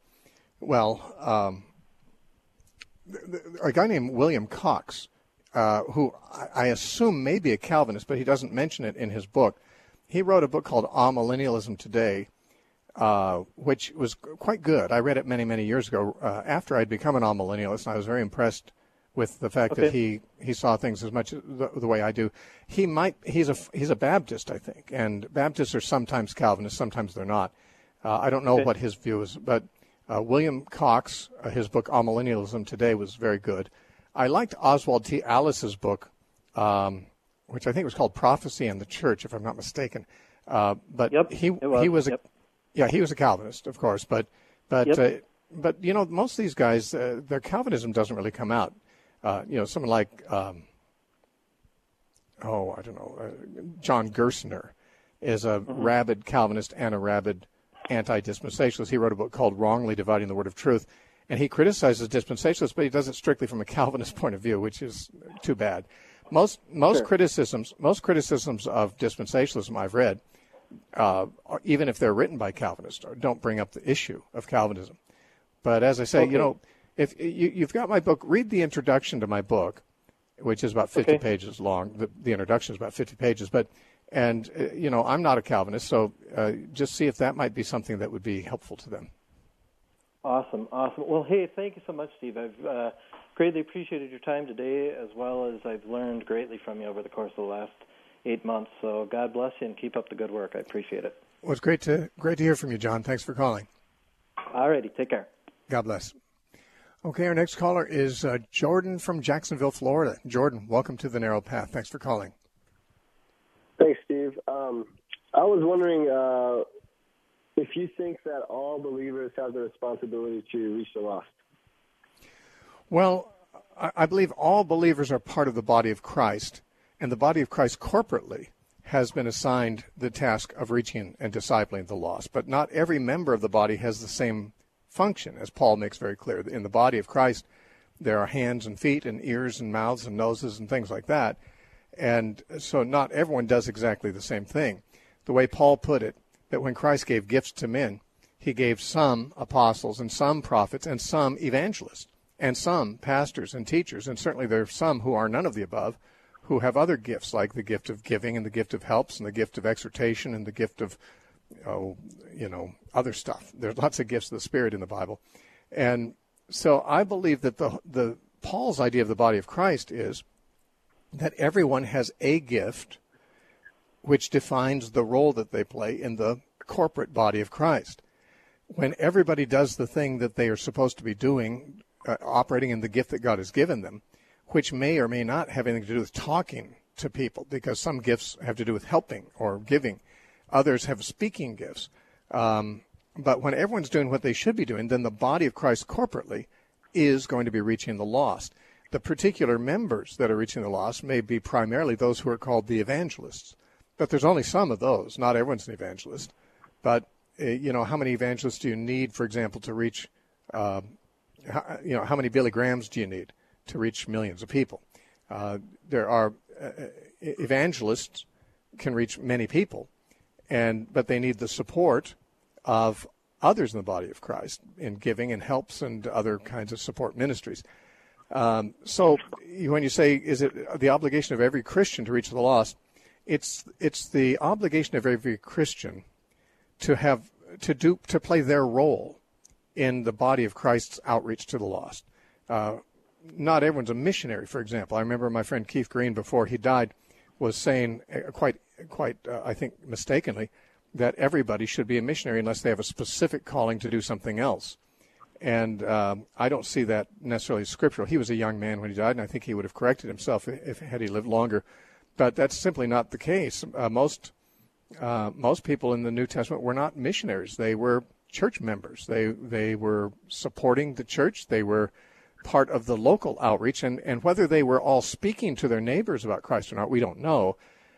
[SPEAKER 1] guy named William Cox, who I assume may be a Calvinist, but he doesn't mention it in his book. He wrote a book called Amillennialism Today, which was quite good. I read it many, many years ago after I'd become an amillennialist, and I was very impressed with the fact that he saw things as much the way I do. He's a Baptist, I think, and Baptists are sometimes Calvinists, sometimes they're not. I don't know what his view is, but William Cox, his book Amillennialism Today was very good. I liked Oswald T. Alice's book, which I think was called Prophecy and the Church, if I'm not mistaken. He was a Calvinist, of course, but most of these guys, their Calvinism doesn't really come out. Someone like John Gerstner is a rabid Calvinist and a rabid anti-dispensationalist. He wrote a book called Wrongly Dividing the Word of Truth, and he criticizes dispensationalists, but he does it strictly from a Calvinist point of view, which is too bad. Most criticisms of dispensationalism I've read, even if they're written by Calvinists, don't bring up the issue of Calvinism. But as I say, if you've got my book, read the introduction to my book, which is about 50 pages long. The introduction is about 50 pages, I'm not a Calvinist, so just see if that might be something that would be helpful to them.
[SPEAKER 7] Awesome. Well, hey, thank you so much, Steve. I've greatly appreciated your time today, as well as I've learned greatly from you over the course of the last 8 months. So God bless you and keep up the good work. I appreciate it.
[SPEAKER 1] Well, it's great to hear from you, John. Thanks for calling.
[SPEAKER 7] All righty. Take care. God
[SPEAKER 1] bless. Okay, our next caller is Jordan from Jacksonville, Florida. Jordan, welcome to The Narrow Path. Thanks for calling.
[SPEAKER 8] Thanks, Steve. I was wondering if you think that all believers have the responsibility to reach the lost.
[SPEAKER 1] Well, I believe all believers are part of the body of Christ, and the body of Christ corporately has been assigned the task of reaching and discipling the lost. But not every member of the body has the same function, as Paul makes very clear. In the body of Christ, there are hands and feet and ears and mouths and noses and things like that. And so not everyone does exactly the same thing. The way Paul put it, that when Christ gave gifts to men, he gave some apostles and some prophets and some evangelists and some pastors and teachers. And certainly there are some who are none of the above, who have other gifts, like the gift of giving and the gift of helps and the gift of exhortation and the gift of, other stuff. There's lots of gifts of the Spirit in the Bible. And so I believe that the Paul's idea of the body of Christ is that everyone has a gift which defines the role that they play in the corporate body of Christ. When everybody does the thing that they are supposed to be doing, operating in the gift that God has given them, which may or may not have anything to do with talking to people, because some gifts have to do with helping or giving. Others have speaking gifts. But when everyone's doing what they should be doing, then the body of Christ corporately is going to be reaching the lost. The particular members that are reaching the lost may be primarily those who are called the evangelists. But there's only some of those. Not everyone's an evangelist. But, how many evangelists do you need, for example, to reach, how many Billy Grahams do you need to reach millions of people? There are evangelists can reach many people, but they need the support of others in the body of Christ in giving and helps and other kinds of support ministries. So when you say, is it the obligation of every Christian to reach the lost, it's the obligation of every Christian to play their role in the body of Christ's outreach to the lost. Not everyone's a missionary, for example. I remember my friend Keith Green, before he died, was saying quite I think mistakenly, that everybody should be a missionary unless they have a specific calling to do something else. And I don't see that necessarily scriptural. He was a young man when he died, and I think he would have corrected himself had he lived longer. But that's simply not the case. Most people in the New Testament were not missionaries. They were church members. They were supporting the church. They were part of the local outreach. And whether they were all speaking to their neighbors about Christ or not, we don't know.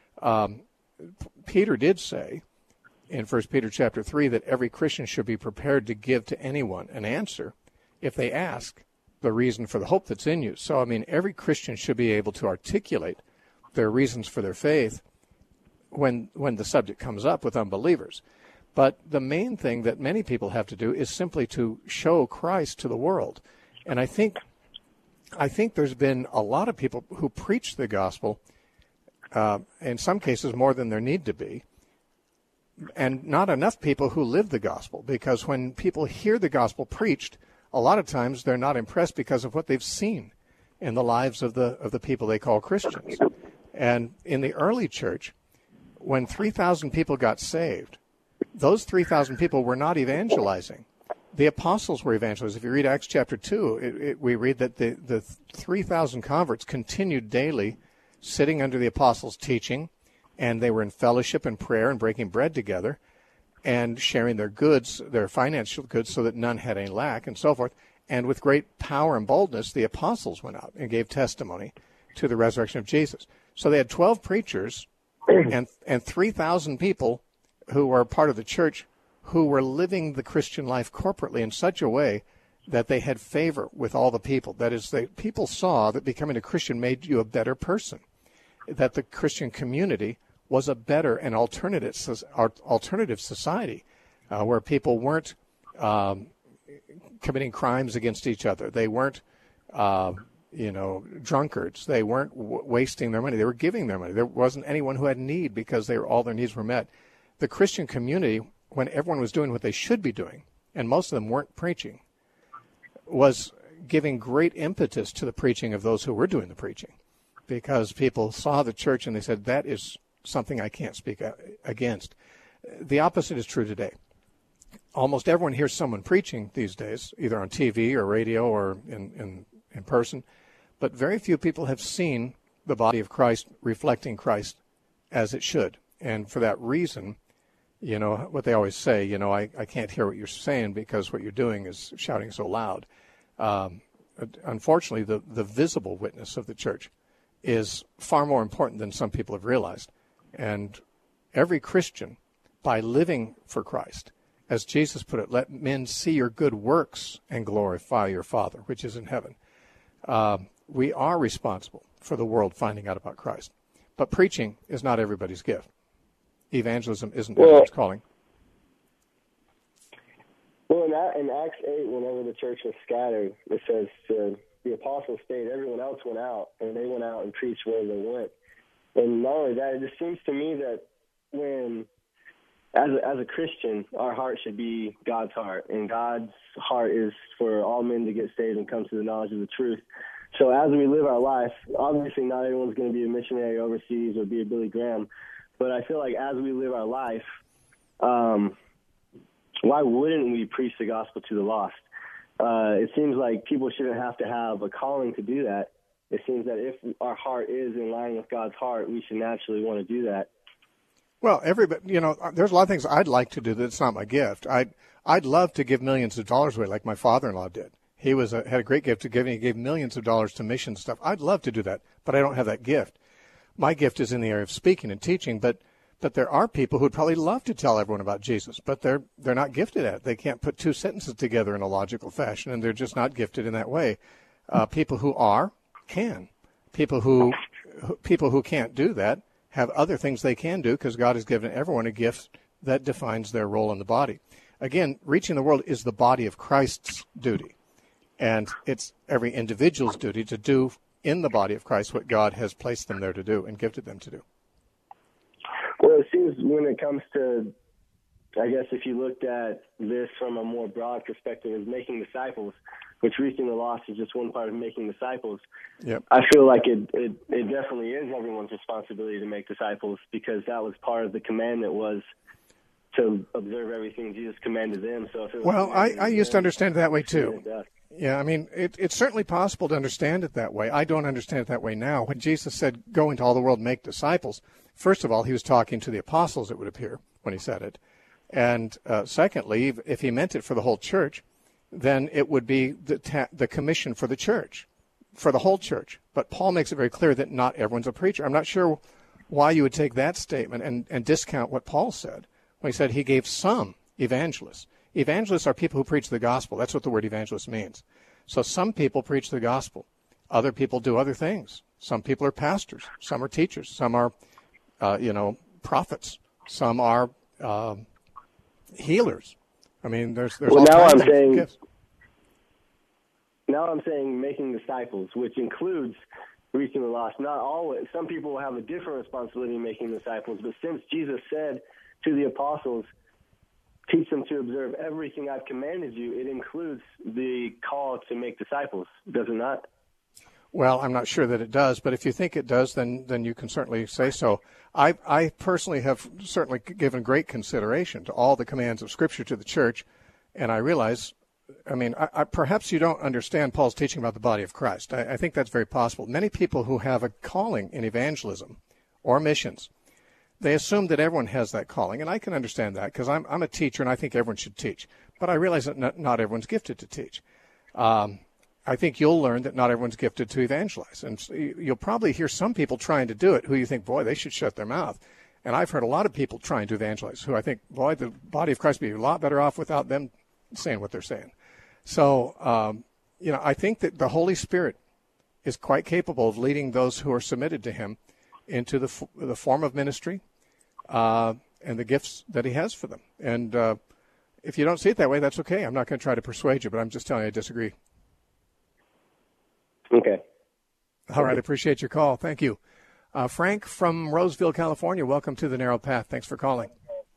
[SPEAKER 1] Peter did say in 1 Peter chapter 3 that every Christian should be prepared to give to anyone an answer if they ask the reason for the hope that's in you. So, every Christian should be able to articulate their reasons for their faith when the subject comes up with unbelievers. But the main thing that many people have to do is simply to show Christ to the world. And I think there's been a lot of people who preach the gospel, in some cases more than there need to be, and not enough people who live the gospel, because when people hear the gospel preached, a lot of times they're not impressed because of what they've seen in the lives of the people they call Christians. And in the early church, when 3,000 people got saved, those 3,000 people were not evangelizing. The apostles were evangelizing. If you read Acts chapter 2, we read that the 3,000 converts continued daily sitting under the apostles' teaching, and they were in fellowship and prayer and breaking bread together and sharing their goods, their financial goods, so that none had any lack and so forth. And with great power and boldness, the apostles went out and gave testimony to the resurrection of Jesus. So they had 12 preachers and 3,000 people who were part of the church who were living the Christian life corporately in such a way that they had favor with all the people. That is, people saw that becoming a Christian made you a better person, that the Christian community was a better and alternative society where people weren't committing crimes against each other. They weren't, drunkards. They weren't wasting their money. They were giving their money. There wasn't anyone who had need because all their needs were met. The Christian community, when everyone was doing what they should be doing, and most of them weren't preaching, was giving great impetus to the preaching of those who were doing the preaching, because people saw the church and they said, that is something I can't speak against. The opposite is true today. Almost everyone hears someone preaching these days, either on TV or radio or in person, but very few people have seen the body of Christ reflecting Christ as it should. And for that reason, what they always say, I can't hear what you're saying because what you're doing is shouting so loud. Unfortunately, the visible witness of the church is far more important than some people have realized. And every Christian, by living for Christ, as Jesus put it, let men see your good works and glorify your Father, which is in heaven. We are responsible for the world finding out about Christ. But preaching is not everybody's gift. Evangelism isn't everyone's calling.
[SPEAKER 8] Well, in Acts 8, whenever the church was scattered, it says the apostles stayed, everyone else went out, and they went out and preached where they went. And not only that, it just seems to me that when, as a Christian, our heart should be God's heart, and God's heart is for all men to get saved and come to the knowledge of the truth. So as we live our life, obviously not everyone's going to be a missionary overseas or be a Billy Graham, but I feel like as we live our life, why wouldn't we preach the gospel to the lost? It seems like people shouldn't have to have a calling to do that. It seems that if our heart is in line with God's heart, we should naturally want to do that.
[SPEAKER 1] Well, everybody, there's a lot of things I'd like to do that's not my gift. I'd love to give millions of dollars away like my father-in-law did. He had a great gift to give, and he gave millions of dollars to mission stuff. I'd love to do that, but I don't have that gift. My gift is in the area of speaking and teaching, but there are people who would probably love to tell everyone about Jesus, but they're not gifted at it. They can't put two sentences together in a logical fashion, and they're just not gifted in that way. People who are can. People who can't do that have other things they can do because God has given everyone a gift that defines their role in the body. Again, reaching the world is the body of Christ's duty, and it's every individual's duty to do in the body of Christ what God has placed them there to do and gifted them to do.
[SPEAKER 8] Well, it seems when it comes to, I guess if you looked at this from a more broad perspective as making disciples, which reaching the lost is just one part of making disciples,
[SPEAKER 1] yep.
[SPEAKER 8] I feel like it definitely is everyone's responsibility to make disciples, because that was part of the commandment, was to observe everything Jesus commanded them. So if it was
[SPEAKER 1] I used to understand it that way too. Yeah, I mean, it's certainly possible to understand it that way. I don't understand it that way now. When Jesus said, go into all the world and make disciples, first of all, he was talking to the apostles, it would appear, when he said it. And secondly, if he meant it for the whole church, then it would be the commission for the church, for the whole church. But Paul makes it very clear that not everyone's a preacher. I'm not sure why you would take that statement and discount what Paul said when he said he gave some evangelists. Evangelists are people who preach the gospel. That's what the word evangelist means. So some people preach the gospel. Other people do other things. Some people are pastors. Some are teachers. Some are, prophets. Some are healers. I mean, there's all kinds of gifts.
[SPEAKER 8] Now I'm saying making disciples, which includes reaching the lost. Not always. Some people will have a different responsibility in making disciples, but since Jesus said to the apostles, teach them to observe everything I've commanded you, it includes the call to make disciples, does it not?
[SPEAKER 1] Well, I'm not sure that it does, but if you think it does, then you can certainly say so. I personally have certainly given great consideration to all the commands of Scripture to the church, and I realize, perhaps you don't understand Paul's teaching about the body of Christ. I think that's very possible. Many people who have a calling in evangelism or missions, they assume that everyone has that calling, and I can understand that because I'm a teacher and I think everyone should teach. But I realize that not everyone's gifted to teach. I think you'll learn that not everyone's gifted to evangelize. And so you'll probably hear some people trying to do it who you think, boy, they should shut their mouth. And I've heard a lot of people trying to evangelize who I think, boy, the body of Christ would be a lot better off without them saying what they're saying. So, I think that the Holy Spirit is quite capable of leading those who are submitted to him into the form of ministry and the gifts that he has for them. And if you don't see it that way, that's okay. I'm not going to try to persuade you, but I'm just telling you I disagree.
[SPEAKER 8] Okay.
[SPEAKER 1] All right. I appreciate your call. Thank you. Frank from Roseville, California, welcome to the Narrow Path. Thanks for calling.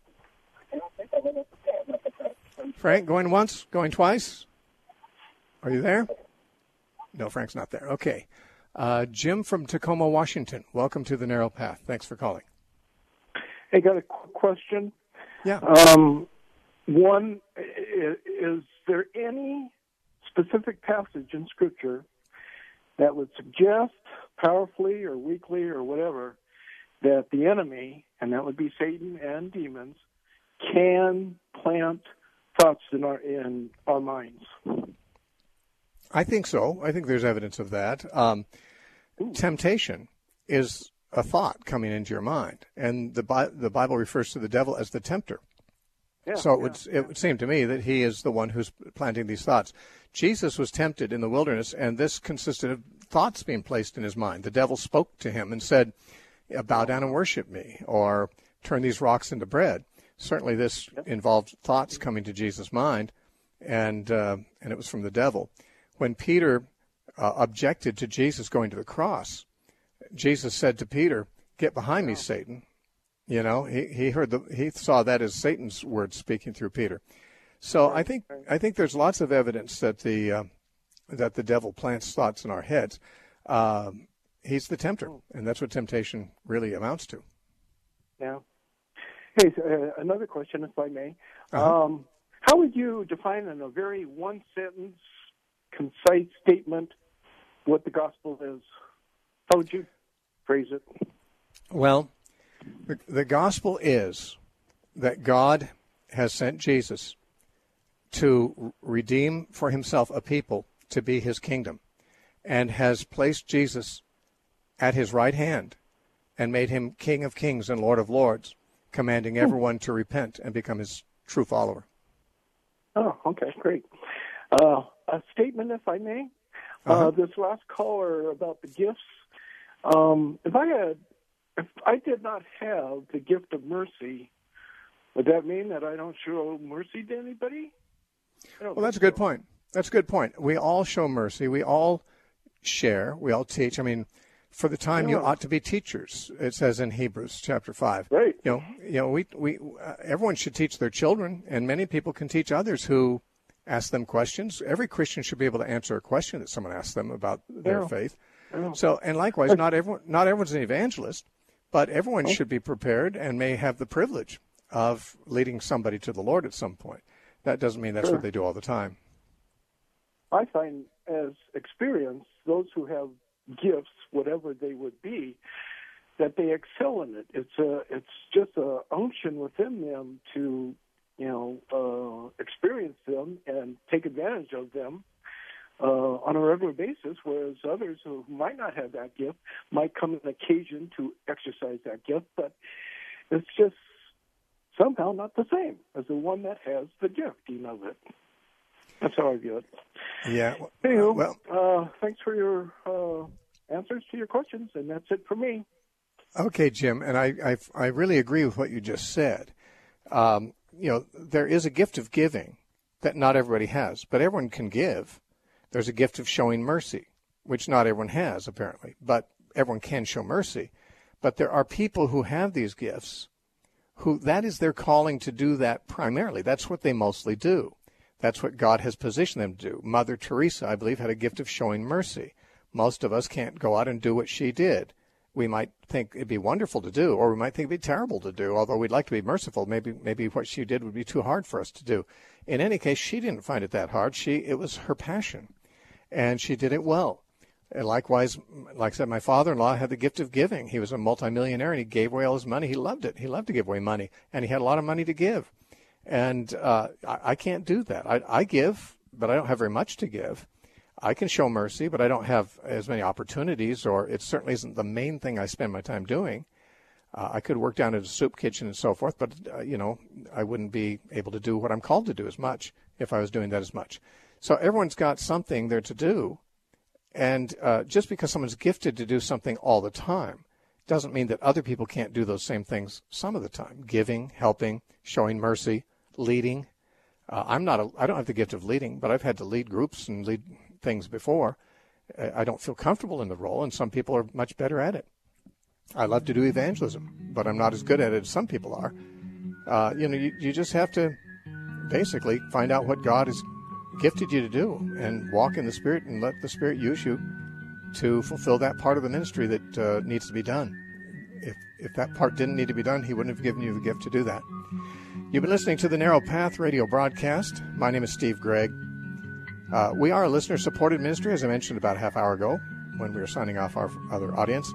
[SPEAKER 1] Frank, going once, going twice? Are you there? No, Frank's not there. Okay. Jim from Tacoma, Washington, welcome to the Narrow Path. Thanks for calling.
[SPEAKER 9] Hey, got a quick question.
[SPEAKER 1] Yeah.
[SPEAKER 9] One, is there any specific passage in Scripture that would suggest powerfully or weakly or whatever that the enemy, and that would be Satan and demons, can plant thoughts in our minds?
[SPEAKER 1] I think so. I think there's evidence of that. Temptation is a thought coming into your mind, and the Bible refers to the devil as the tempter.
[SPEAKER 9] Yeah,
[SPEAKER 1] so it would seem to me that he is the one who's planting these thoughts. Jesus was tempted in the wilderness, and this consisted of thoughts being placed in his mind. The devil spoke to him and said, bow down and worship me, or turn these rocks into bread. Certainly this involved thoughts coming to Jesus' mind, and it was from the devil. When Peter objected to Jesus going to the cross, Jesus said to Peter, get behind me, Satan. You know, he saw that as Satan's words speaking through Peter. So I think there's lots of evidence that the devil plants thoughts in our heads. He's the tempter, and that's what temptation really amounts to.
[SPEAKER 9] Yeah. Hey, another question, if I may.
[SPEAKER 1] Uh-huh.
[SPEAKER 9] How would you define in a very one-sentence, concise statement what the gospel is? How would you phrase it?
[SPEAKER 1] Well, the gospel is that God has sent Jesus to redeem for himself a people to be his kingdom, and has placed Jesus at his right hand and made him King of Kings and Lord of Lords, commanding everyone to repent and become his true follower.
[SPEAKER 9] Oh, okay, great. A statement, if I may. This last caller about the gifts. If I did not have the gift of mercy, would that mean that I don't show mercy to anybody?
[SPEAKER 1] Well, that's a good point. That's a good point. We all show mercy. We all share. We all teach. I mean, for the time you ought to be teachers. It says in Hebrews chapter 5.
[SPEAKER 9] Right.
[SPEAKER 1] We everyone should teach their children, and many people can teach others who ask them questions. Every Christian should be able to answer a question that someone asks them about their faith. So, and likewise, not everyone's an evangelist, but everyone should be prepared and may have the privilege of leading somebody to the Lord at some point. That doesn't mean that's what they do all the time.
[SPEAKER 9] I find, as experience, those who have gifts, whatever they would be, that they excel in it. It's just a unction within them to, experience them and take advantage of them on a regular basis, whereas others who might not have that gift might come an occasion to exercise that gift, but it's just somehow not the same as the one that has the gift, that. That's how I view it.
[SPEAKER 1] Yeah.
[SPEAKER 9] Anywho, thanks for your answers to your questions, and that's it for me.
[SPEAKER 1] Okay, Jim, and I really agree with what you just said. There is a gift of giving that not everybody has, but everyone can give. There's a gift of showing mercy, which not everyone has, apparently, but everyone can show mercy. But there are people who have these gifts who that is their calling to do that primarily. That's what they mostly do. That's what God has positioned them to do. Mother Teresa, I believe, had a gift of showing mercy. Most of us can't go out and do what she did. We might think it'd be wonderful to do, or we might think it'd be terrible to do, although we'd like to be merciful. Maybe what she did would be too hard for us to do. In any case, she didn't find it that hard. It was her passion, and she did it well. And likewise, like I said, my father-in-law had the gift of giving. He was a multimillionaire, and he gave away all his money. He loved it. He loved to give away money, and he had a lot of money to give. And I can't do that. I give, but I don't have very much to give. I can show mercy, but I don't have as many opportunities, or it certainly isn't the main thing I spend my time doing. I could work down at a soup kitchen and so forth, but, I wouldn't be able to do what I'm called to do as much if I was doing that as much. So everyone's got something there to do. And just because someone's gifted to do something all the time doesn't mean that other people can't do those same things some of the time. Giving, helping, showing mercy, leading. I don't have the gift of leading, but I've had to lead groups and lead things before. I don't feel comfortable in the role, and some people are much better at it. I love to do evangelism, but I'm not as good at it as some people are. You just have to basically find out what God has gifted you to do and walk in the Spirit and let the Spirit use you to fulfill that part of the ministry that needs to be done. If that part didn't need to be done, He wouldn't have given you the gift to do that. You've been listening to the Narrow Path radio broadcast. My name is Steve Gregg. We are a listener-supported ministry, as I mentioned about a half hour ago when we were signing off our other audience.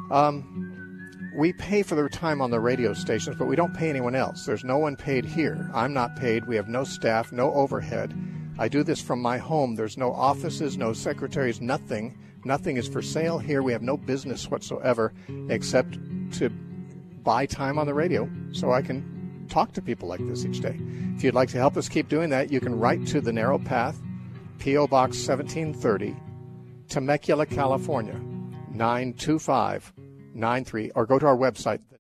[SPEAKER 1] We pay for their time on the radio stations, but we don't pay anyone else. There's no one paid here. I'm not paid. We have no staff, no overhead. I do this from my home. There's no offices, no secretaries, nothing. Nothing is for sale here. We have no business whatsoever except to buy time on the radio so I can talk to people like this each day. If you'd like to help us keep doing that, you can write to The Narrow Path, P.O. Box 1730, Temecula, California, 92593, or go to our website.